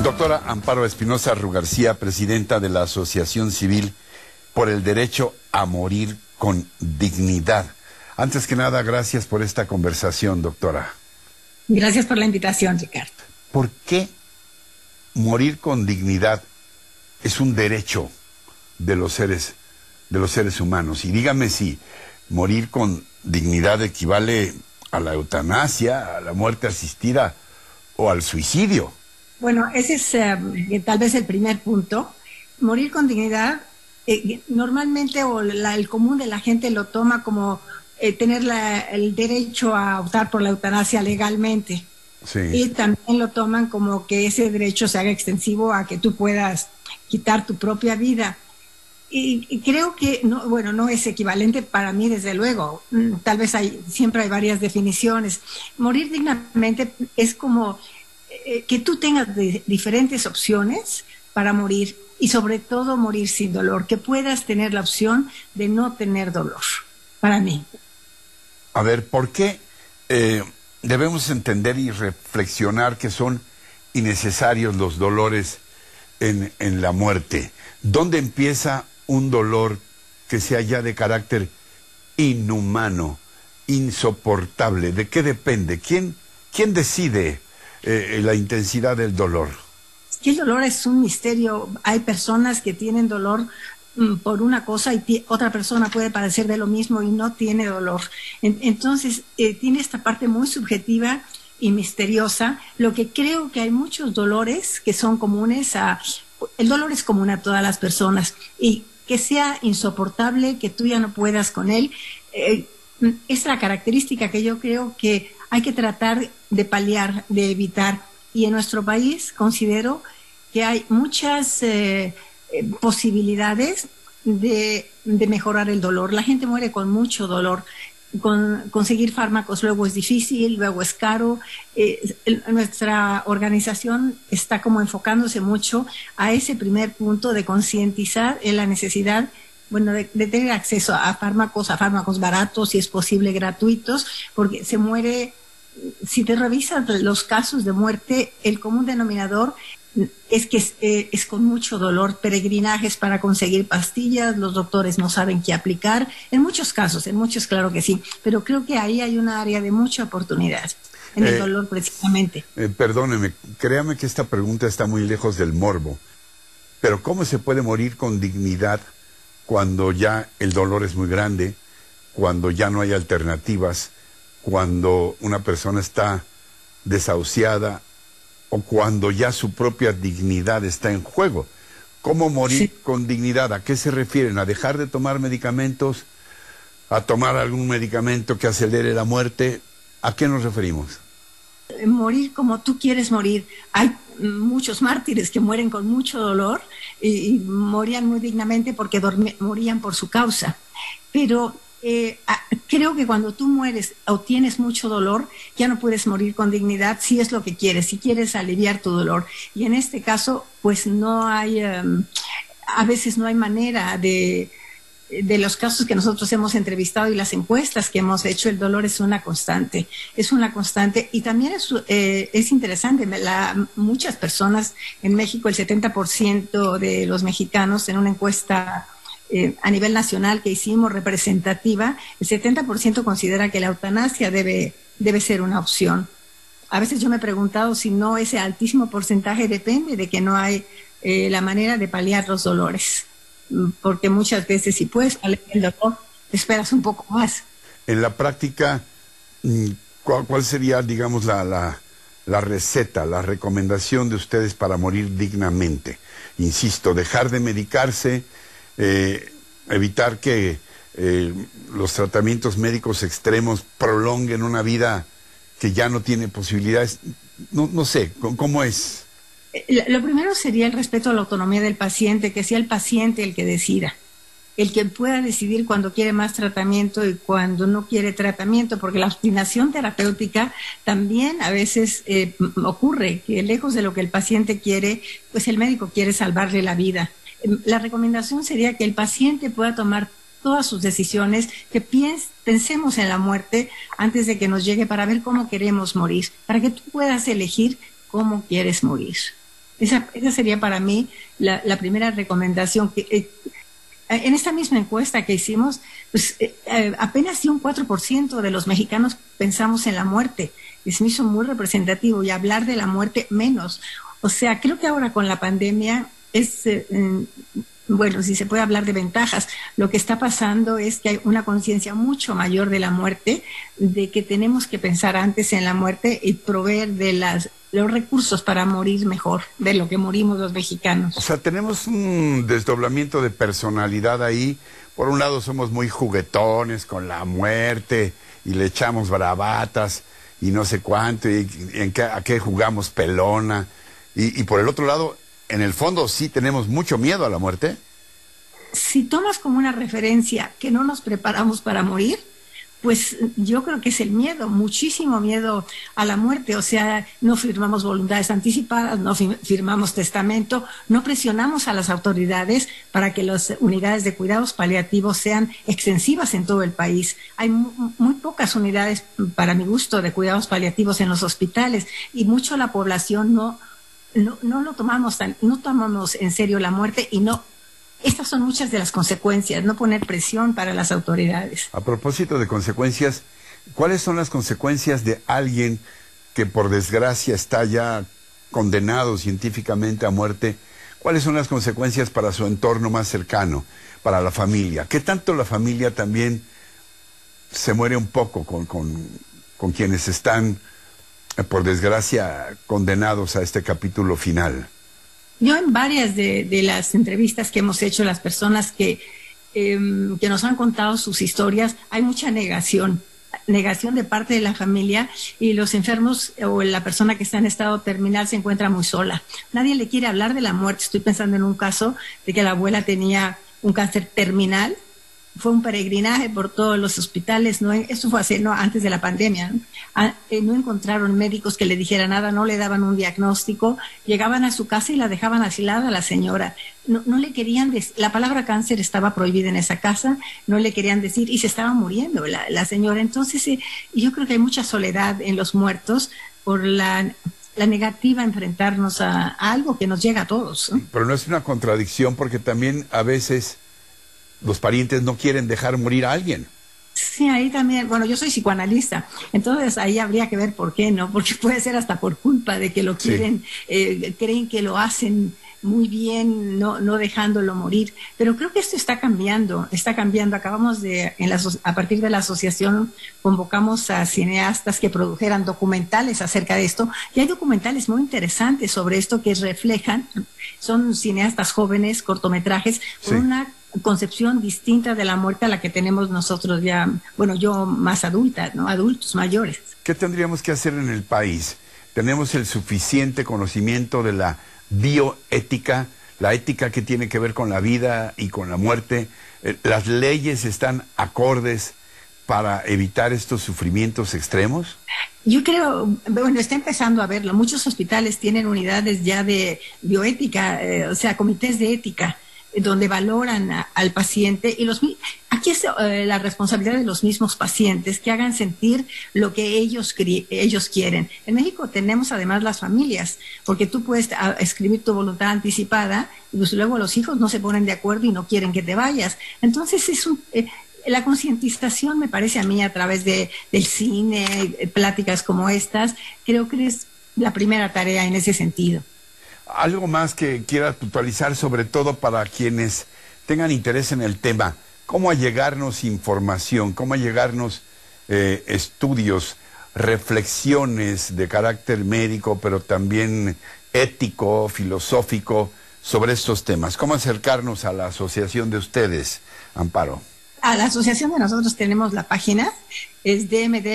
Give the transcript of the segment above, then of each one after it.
Doctora Amparo Espinosa Rugarcía, presidenta de la Asociación Civil por el Derecho a Morir con Dignidad. Antes que nada, gracias por esta conversación, doctora. Gracias por la invitación, Ricardo. ¿Por qué morir con dignidad es un derecho de los seres humanos? Y dígame si morir con dignidad equivale a la eutanasia, a la muerte asistida o al suicidio. Bueno, ese es tal vez el primer punto. Morir con dignidad, normalmente el común de la gente lo toma como tener el derecho a optar por la eutanasia legalmente. Sí. Y también lo toman como que ese derecho se haga extensivo a que tú puedas quitar tu propia vida. Y creo que, no es equivalente para mí, desde luego. Tal vez siempre hay varias definiciones. Morir dignamente es como que tú tengas diferentes opciones para morir y sobre todo morir sin dolor, que puedas tener la opción de no tener dolor, para mí. A ver, ¿por qué debemos entender y reflexionar que son innecesarios los dolores en la muerte? ¿Dónde empieza un dolor que sea ya de carácter inhumano, insoportable? ¿De qué depende? ¿Quién decide la intensidad del dolor? Perdóneme, créame que esta pregunta está muy lejos del morbo, pero ¿cómo se puede morir con dignidad cuando ya el dolor es muy grande, cuando ya no hay alternativas, cuando una persona está desahuciada o cuando ya su propia dignidad está en juego? ¿Cómo morir con dignidad? ¿A qué se refieren? ¿A dejar de tomar medicamentos? ¿A tomar algún medicamento que acelere la muerte? ¿A qué nos referimos? Morir como tú quieres morir. Hay muchos mártires que mueren con mucho dolor y morían muy dignamente porque morían por su causa. Pero creo que cuando tú mueres o tienes mucho dolor, ya no puedes morir con dignidad si es lo que quieres, si quieres aliviar tu dolor. Y en este caso, pues no hay, a veces no hay manera de los casos que nosotros hemos entrevistado y las encuestas que hemos hecho. El dolor es una constante, y también es interesante. Muchas personas en México, el 70% de los mexicanos, en una encuesta a nivel nacional que hicimos representativa, el 70% considera que la eutanasia debe ser una opción. A veces yo me he preguntado si no ese altísimo porcentaje depende de que no hay la manera de paliar los dolores, porque muchas veces si puedes paliar el dolor, te esperas un poco más. En la práctica, ¿cuál sería, digamos, la receta, la recomendación de ustedes para morir dignamente? Insisto, dejar de medicarse, evitar que los tratamientos médicos extremos prolonguen una vida que ya no tiene posibilidades. No sé, ¿cómo es? Lo primero sería el respeto a la autonomía del paciente, que sea el paciente el que decida, el que pueda decidir cuando quiere más tratamiento y cuando no quiere tratamiento, porque la obstinación terapéutica también a veces ocurre, que lejos de lo que el paciente quiere, pues el médico quiere salvarle la vida. La recomendación sería que el paciente pueda tomar todas sus decisiones, que pensemos en la muerte antes de que nos llegue, para ver cómo queremos morir, para que tú puedas elegir cómo quieres morir. Esa sería para mí la primera recomendación. En esta misma encuesta que hicimos, pues apenas un 4% de los mexicanos pensamos en la muerte. Y se me hizo muy representativo, y hablar de la muerte menos. O sea, creo que ahora con la pandemia bueno, si se puede hablar de ventajas, lo que está pasando es que hay una conciencia mucho mayor de la muerte, de que tenemos que pensar antes en la muerte y proveer de los recursos para morir mejor de lo que morimos los mexicanos. O sea, tenemos un desdoblamiento de personalidad ahí. Por un lado somos muy juguetones con la muerte y le echamos bravatas y no sé cuánto, y a qué jugamos pelona. Y por el otro lado, en el fondo sí tenemos mucho miedo a la muerte. Si tomas como una referencia que no nos preparamos para morir, pues yo creo que es el miedo, muchísimo miedo a la muerte. O sea, no firmamos voluntades anticipadas, no firmamos testamento, no presionamos a las autoridades para que las unidades de cuidados paliativos sean extensivas en todo el país. Hay muy pocas unidades, para mi gusto, de cuidados paliativos en los hospitales, y mucho la población no tomamos en serio la muerte, y estas son muchas de las consecuencias, no poner presión para las autoridades. A propósito de consecuencias, ¿cuáles son las consecuencias de alguien que por desgracia está ya condenado científicamente a muerte? ¿Cuáles son las consecuencias para su entorno más cercano, para la familia? ¿Qué tanto la familia también se muere un poco con quienes están, por desgracia, condenados a este capítulo final? Yo en varias de las entrevistas que hemos hecho, las personas que nos han contado sus historias, hay mucha negación de parte de la familia, y los enfermos o la persona que está en estado terminal se encuentra muy sola. Nadie le quiere hablar de la muerte. Estoy pensando en un caso de que la abuela tenía un cáncer terminal. Fue un peregrinaje por todos los hospitales. Esto fue antes de la pandemia. No encontraron médicos que le dijeran nada, no le daban un diagnóstico. Llegaban a su casa y la dejaban aislada a la señora. No le querían decir, la palabra cáncer estaba prohibida en esa casa, no le querían decir, y se estaba muriendo la señora. Entonces, yo creo que hay mucha soledad en los muertos por la negativa a enfrentarnos a algo que nos llega a todos, ¿no? Pero no es una contradicción, porque también a veces los parientes no quieren dejar morir a alguien. Sí, ahí también, bueno, yo soy psicoanalista, entonces ahí habría que ver por qué, ¿no? Porque puede ser hasta por culpa de que lo quieren, sí. Creen que lo hacen muy bien, no dejándolo morir. Pero creo que esto está cambiando. Acabamos a partir de la asociación, convocamos a cineastas que produjeran documentales acerca de esto, y hay documentales muy interesantes sobre esto que reflejan, son cineastas jóvenes, cortometrajes, con una concepción distinta de la muerte a la que tenemos nosotros ya, bueno, yo más adulta, ¿no? Adultos mayores. ¿Qué tendríamos que hacer en el país? ¿Tenemos el suficiente conocimiento de la bioética, la ética que tiene que ver con la vida y con la muerte? ¿Las leyes están acordes para evitar estos sufrimientos extremos? Yo creo, bueno, está empezando a verlo. Muchos hospitales tienen unidades ya de bioética, o sea, comités de ética, donde valoran al paciente, y aquí es la responsabilidad de los mismos pacientes que hagan sentir lo que ellos quieren. En México tenemos además las familias, porque tú puedes escribir tu voluntad anticipada, y pues luego los hijos no se ponen de acuerdo y no quieren que te vayas. Entonces la concientización, me parece a mí, a través del cine, pláticas como estas, creo que es la primera tarea en ese sentido. Algo más que quiera puntualizar, sobre todo para quienes tengan interés en el tema. ¿Cómo allegarnos información? ¿Cómo allegarnos estudios, reflexiones de carácter médico, pero también ético, filosófico, sobre estos temas? ¿Cómo acercarnos a la asociación de ustedes, Amparo? A la asociación de nosotros tenemos la página, es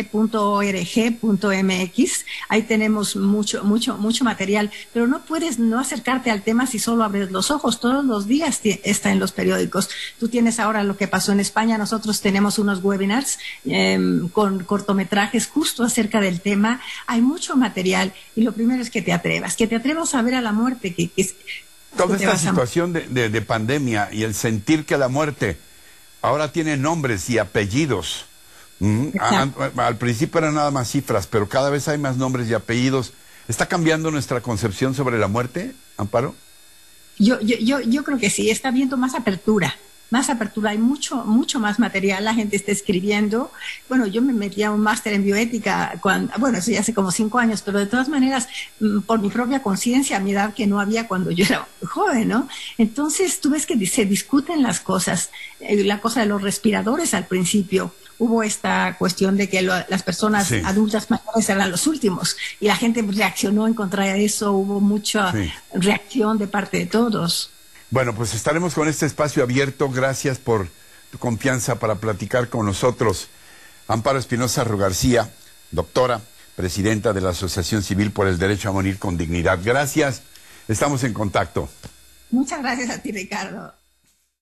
dmd.org.mx. Ahí tenemos mucho material, pero no puedes no acercarte al tema si solo abres los ojos. Todos los días está en los periódicos. Tú tienes ahora lo que pasó en España. Nosotros tenemos unos webinars con cortometrajes justo acerca del tema. Hay mucho material, y lo primero es que te atrevas a ver a la muerte. Toda esta situación de pandemia y el sentir que la muerte ahora tiene nombres y apellidos. Al principio eran nada más cifras, pero cada vez hay más nombres y apellidos. ¿Está cambiando nuestra concepción sobre la muerte? Amparo? Yo creo que sí, está habiendo más apertura, hay mucho más material, la gente está escribiendo. Bueno, yo me metí a un máster en bioética, bueno, eso ya hace como 5 años, pero de todas maneras, por mi propia conciencia, a mi edad que no había cuando yo era joven, ¿no? Entonces, tú ves que se discuten las cosas, la cosa de los respiradores al principio. Hubo esta cuestión de que las personas adultas mayores eran los últimos y la gente reaccionó en contra de eso, hubo mucha reacción de parte de todos. Bueno, pues estaremos con este espacio abierto. Gracias por tu confianza para platicar con nosotros. Amparo Espinosa Rugarcía, doctora, presidenta de la Asociación Civil por el Derecho a Morir con Dignidad. Gracias, estamos en contacto. Muchas gracias a ti, Ricardo.